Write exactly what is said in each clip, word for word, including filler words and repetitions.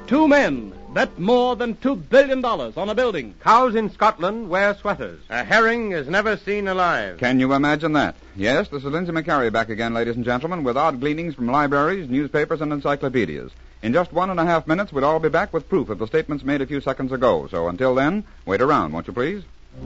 Two men bet more than two billion dollars on a building. Cows in Scotland wear sweaters. A herring is never seen alive. Can you imagine that? Yes, this is Lindsay McCarry back again, ladies and gentlemen, with odd gleanings from libraries, newspapers, and encyclopedias. In just one and a half minutes, we'll all be back with proof of the statements made a few seconds ago. So until then, wait around, won't you please?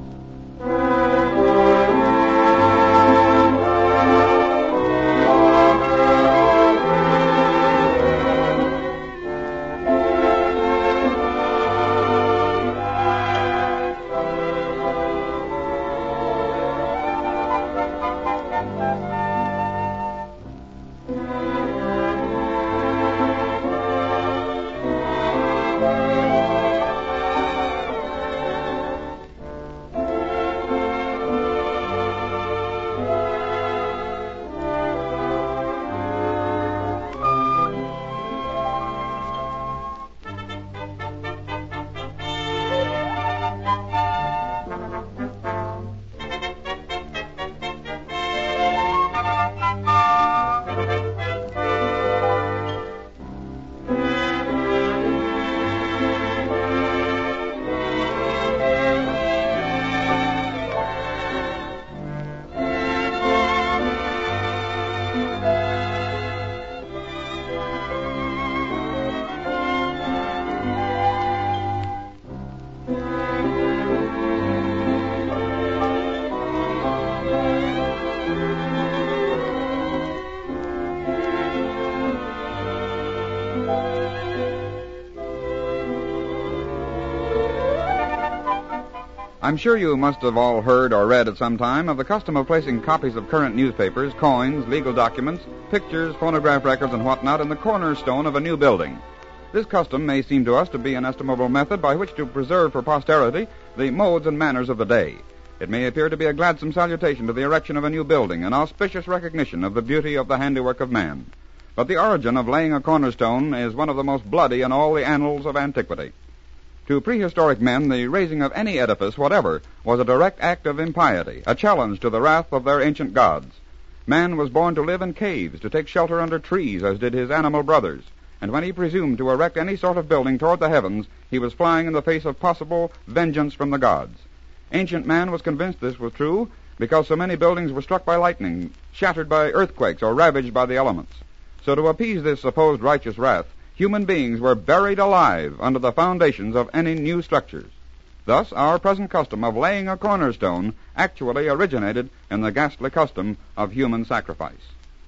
I'm sure you must have all heard or read at some time of the custom of placing copies of current newspapers, coins, legal documents, pictures, phonograph records, and whatnot in the cornerstone of a new building. This custom may seem to us to be an estimable method by which to preserve for posterity the modes and manners of the day. It may appear to be a gladsome salutation to the erection of a new building, an auspicious recognition of the beauty of the handiwork of man. But the origin of laying a cornerstone is one of the most bloody in all the annals of antiquity. To prehistoric men, the raising of any edifice whatever was a direct act of impiety, a challenge to the wrath of their ancient gods. Man was born to live in caves, to take shelter under trees, as did his animal brothers, and when he presumed to erect any sort of building toward the heavens, he was flying in the face of possible vengeance from the gods. Ancient man was convinced this was true because so many buildings were struck by lightning, shattered by earthquakes, or ravaged by the elements. So to appease this supposed righteous wrath, human beings were buried alive under the foundations of any new structures. Thus, our present custom of laying a cornerstone actually originated in the ghastly custom of human sacrifice.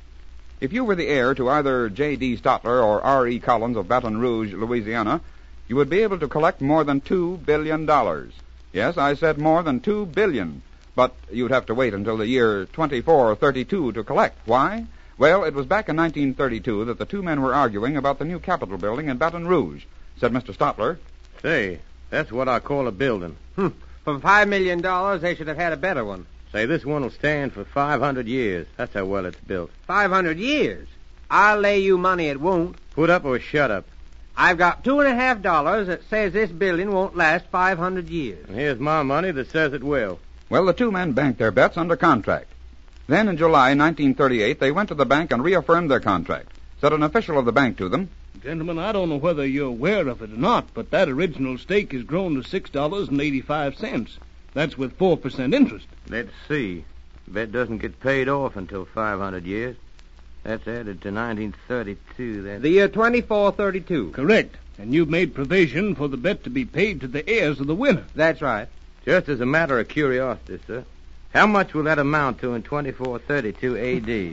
If you were the heir to either J D Stotler or R E Collins of Baton Rouge, Louisiana, you would be able to collect more than two billion dollars. Yes, I said more than two billion dollars, but you'd have to wait until the year twenty-four thirty-two to collect. Why? Well, it was back in nineteen thirty-two that the two men were arguing about the new Capitol building in Baton Rouge, said Mister Stotler. Say, that's what I call a building. Hmm. For five million dollars, they should have had a better one. Say, this one will stand for five hundred years. That's how well it's built. Five hundred years? I'll lay you money it won't. Put up or shut up. I've got two and a half dollars that says this building won't last five hundred years. And here's my money that says it will. Well, the two men banked their bets under contract. Then in July nineteen thirty-eight, they went to the bank and reaffirmed their contract. Said an official of the bank to them, Gentlemen, I don't know whether you're aware of it or not, but that original stake has grown to six dollars and eighty-five cents. That's with four percent interest. Let's see. Bet doesn't get paid off until five hundred years. That's added to nineteen thirty-two. That's... The year twenty-four thirty-two. Correct. And you've made provision for the bet to be paid to the heirs of the winner. That's right. Just as a matter of curiosity, sir. How much will that amount to in twenty-four thirty-two A D?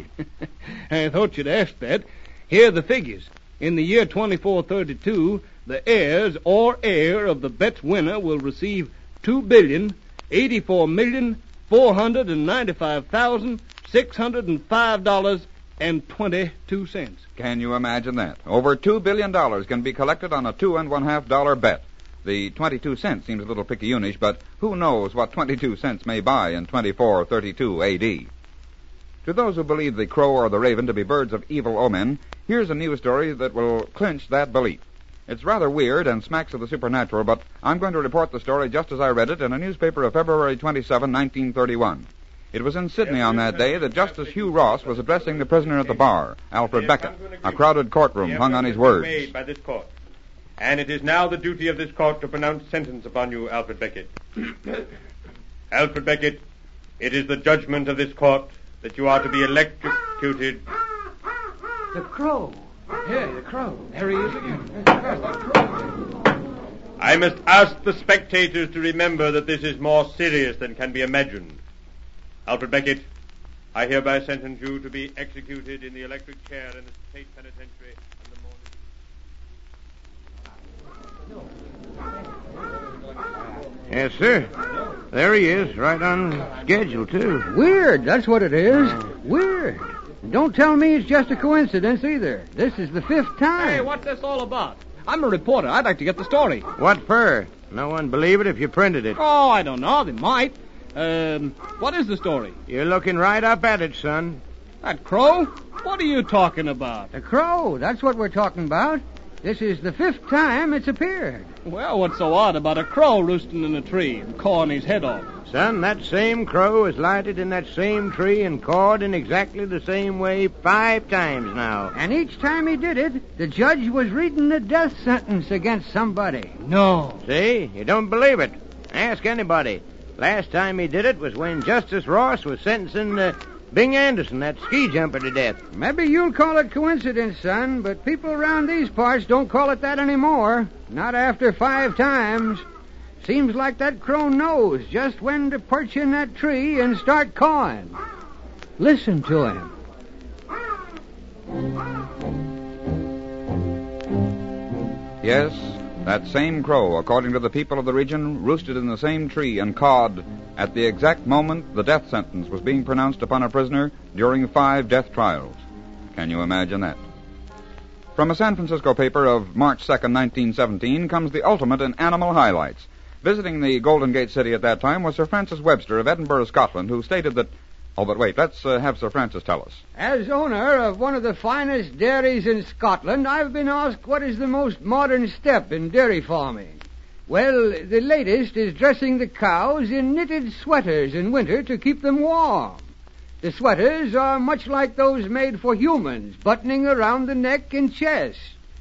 I thought you'd ask that. Here are the figures. In the year twenty-four thirty-two, the heirs or heir of the bet's winner will receive two billion eighty-four million four hundred ninety-five thousand six hundred five dollars and twenty-two cents. Can you imagine that? Over two billion dollars can be collected on a two and one half dollar bet. The twenty-two cents seems a little picayunish, but who knows what twenty-two cents may buy in twenty-four thirty-two A D. To those who believe the crow or the raven to be birds of evil omen, here's a news story that will clinch that belief. It's rather weird and smacks of the supernatural, but I'm going to report the story just as I read it in a newspaper of February twenty-seventh, nineteen thirty-one. It was in Sydney on that day that Justice Hugh Ross was addressing the prisoner at the bar, Alfred Beckett. A crowded courtroom hung on his words. And it is now the duty of this court to pronounce sentence upon you, Alfred Beckett. Alfred Beckett, it is the judgment of this court that you are to be electrocuted. The crow. Yeah, the crow. There he is again. I must ask the spectators to remember that this is more serious than can be imagined. Alfred Beckett, I hereby sentence you to be executed in the electric chair in the state penitentiary on the morning. Yes, sir. There he is, right on schedule, too. Weird, that's what it is. Weird. Don't tell me it's just a coincidence either. This is the fifth time. Hey, what's this all about? I'm a reporter. I'd like to get the story. What for? No one believe it if you printed it. Oh, I don't know. They might. Um, what is the story? You're looking right up at it, son. That crow? What are you talking about? The crow, that's what we're talking about. This is the fifth time it's appeared. Well, what's so odd about a crow roosting in a tree and cawing his head off? Son, that same crow is lighted in that same tree and cawed in exactly the same way five times now. And each time he did it, the judge was reading a death sentence against somebody. No. See? You don't believe it. Ask anybody. Last time he did it was when Justice Ross was sentencing uh, Bing Anderson, that ski jumper, to death. Maybe you'll call it coincidence, son, but people around these parts don't call it that anymore. Not after five times. Seems like that crow knows just when to perch in that tree and start cawing. Listen to him. Yes, that same crow, according to the people of the region, roosted in the same tree and cawed at the exact moment the death sentence was being pronounced upon a prisoner during five death trials. Can you imagine that? From a San Francisco paper of March second, nineteen seventeen, comes the ultimate in animal highlights. Visiting the Golden Gate City at that time was Sir Francis Webster of Edinburgh, Scotland, who stated that... Oh, but wait, let's uh, have Sir Francis tell us. As owner of one of the finest dairies in Scotland, I've been asked what is the most modern step in dairy farming. Well, the latest is dressing the cows in knitted sweaters in winter to keep them warm. The sweaters are much like those made for humans, buttoning around the neck and chest.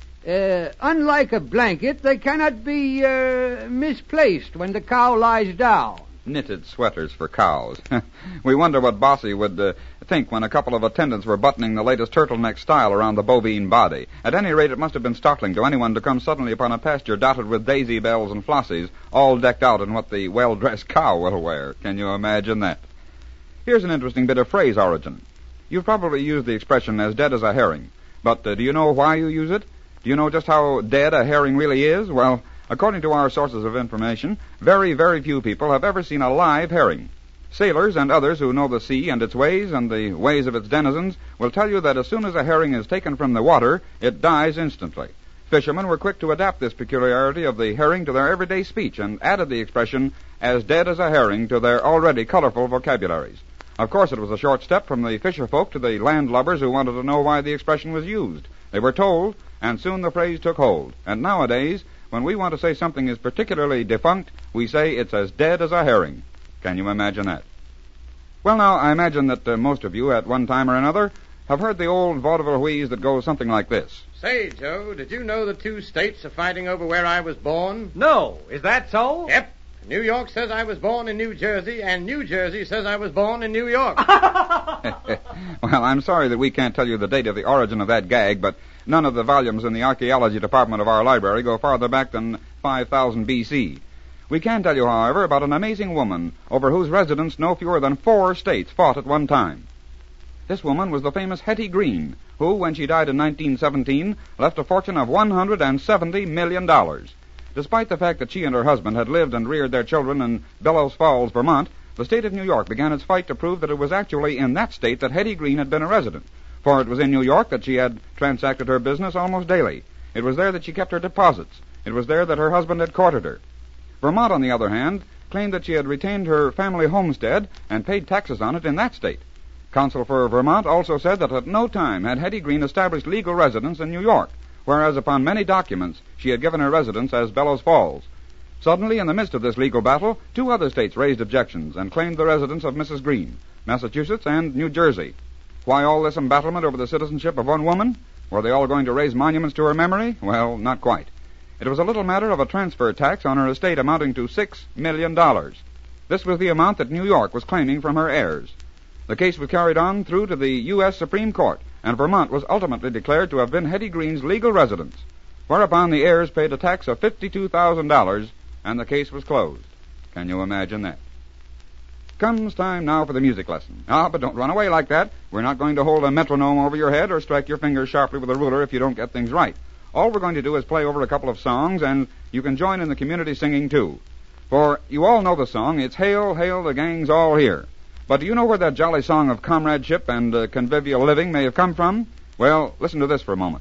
Uh, unlike a blanket, they cannot be uh, misplaced when the cow lies down. Knitted sweaters for cows. We wonder what Bossy would uh, think when a couple of attendants were buttoning the latest turtleneck style around the bovine body. At any rate, it must have been startling to anyone to come suddenly upon a pasture dotted with daisy bells and flossies, all decked out in what the well-dressed cow will wear. Can you imagine that? Here's an interesting bit of phrase origin. You've probably used the expression as dead as a herring, but uh, do you know why you use it? Do you know just how dead a herring really is? Well, according to our sources of information, very, very few people have ever seen a live herring. Sailors and others who know the sea and its ways and the ways of its denizens will tell you that as soon as a herring is taken from the water, it dies instantly. Fishermen were quick to adapt this peculiarity of the herring to their everyday speech and added the expression, as dead as a herring, to their already colorful vocabularies. Of course, it was a short step from the fisher folk to the landlubbers who wanted to know why the expression was used. They were told, and soon the phrase took hold. And nowadays, when we want to say something is particularly defunct, we say it's as dead as a herring. Can you imagine that? Well, now, I imagine that uh, most of you, at one time or another, have heard the old vaudeville wheeze that goes something like this. Say, Joe, did you know the two states are fighting over where I was born? No, is that so? Yep. New York says I was born in New Jersey, and New Jersey says I was born in New York. Well, I'm sorry that we can't tell you the date of the origin of that gag, but none of the volumes in the archaeology department of our library go farther back than five thousand B C. We can tell you, however, about an amazing woman over whose residence no fewer than four states fought at one time. This woman was the famous Hetty Green, who, when she died in nineteen seventeen, left a fortune of one hundred seventy million dollars. Despite the fact that she and her husband had lived and reared their children in Bellows Falls, Vermont, the state of New York began its fight to prove that it was actually in that state that Hetty Green had been a resident, for it was in New York that she had transacted her business almost daily. It was there that she kept her deposits. It was there that her husband had courted her. Vermont, on the other hand, claimed that she had retained her family homestead and paid taxes on it in that state. Counsel for Vermont also said that at no time had Hetty Green established legal residence in New York, whereas upon many documents she had given her residence as Bellows Falls. Suddenly, in the midst of this legal battle, two other states raised objections and claimed the residence of Missus Green, Massachusetts and New Jersey. Why all this embattlement over the citizenship of one woman? Were they all going to raise monuments to her memory? Well, not quite. It was a little matter of a transfer tax on her estate amounting to six million dollars. This was the amount that New York was claiming from her heirs. The case was carried on through to the U S Supreme Court, and Vermont was ultimately declared to have been Hetty Green's legal residence, whereupon the heirs paid a tax of fifty-two thousand dollars, and the case was closed. Can you imagine that? Comes time now for the music lesson. Ah, but don't run away like that. We're not going to hold a metronome over your head or strike your fingers sharply with a ruler if you don't get things right. All we're going to do is play over a couple of songs, and you can join in the community singing, too. For you all know the song. It's Hail, Hail, the Gang's All Here. But do you know where that jolly song of comradeship and uh, convivial living may have come from? Well, listen to this for a moment.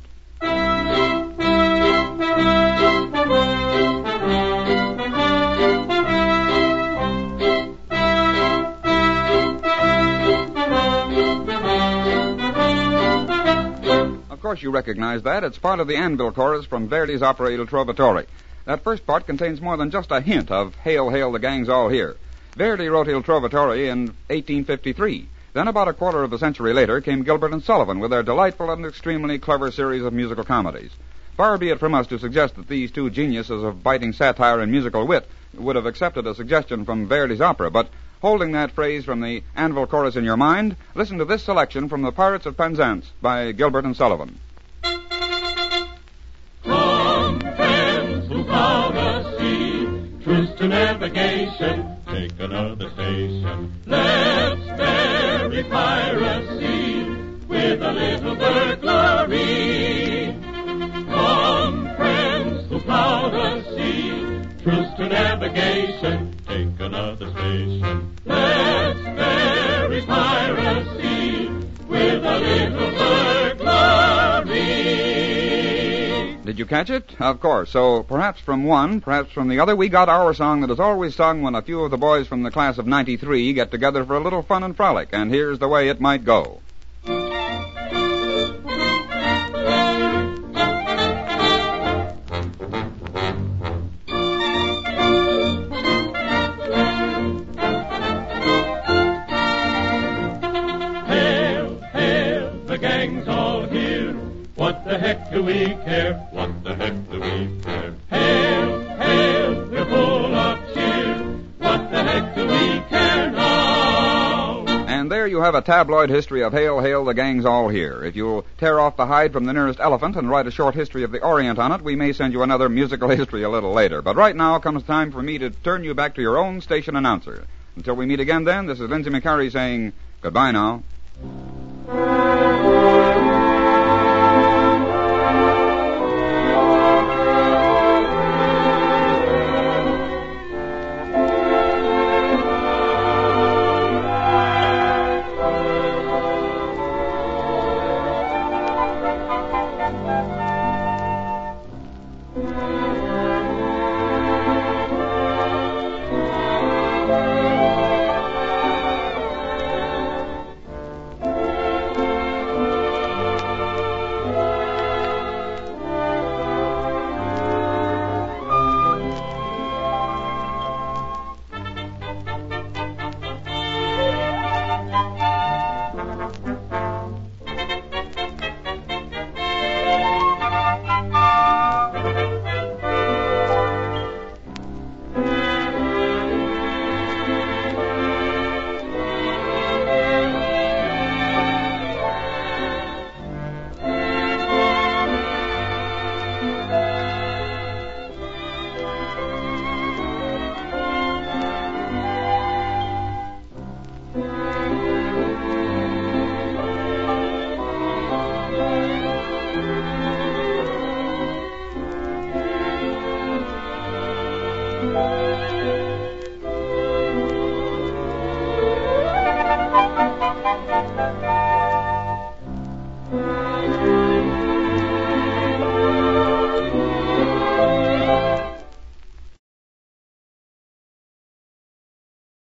Of course you recognize that. It's part of the Anvil chorus from Verdi's opera Il Trovatore. That first part contains more than just a hint of Hail, Hail, the Gang's All Here. Verdi wrote Il Trovatore in eighteen fifty-three. Then about a quarter of a century later came Gilbert and Sullivan with their delightful and extremely clever series of musical comedies. Far be it from us to suggest that these two geniuses of biting satire and musical wit would have accepted a suggestion from Verdi's opera, but holding that phrase from the Anvil chorus in your mind, listen to this selection from The Pirates of Penzance by Gilbert and Sullivan. Come, friends who plow the sea, truce to navigation, take another station. Let's bury piracy with a little burglary. Come, friends who plow the sea, truce to navigation, take another station. Let's bury piracy with a little burglary. Did you catch it? Of course. So perhaps from one, perhaps from the other, we got our song that is always sung when a few of the boys from the class of ninety-three get together for a little fun and frolic. And here's the way it might go. Hail, hail, the gang's all here. What the heck do we care? What the heck do we care? Hail, hail, we're full of cheer. What the heck do we care now? And there you have a tabloid history of Hail, Hail, the Gang's All Here. If you'll tear off the hide from the nearest elephant and write a short history of the Orient on it, we may send you another musical history a little later. But right now comes time for me to turn you back to your own station announcer. Until we meet again then, this is Lindsay McCarry saying goodbye now. Thank you.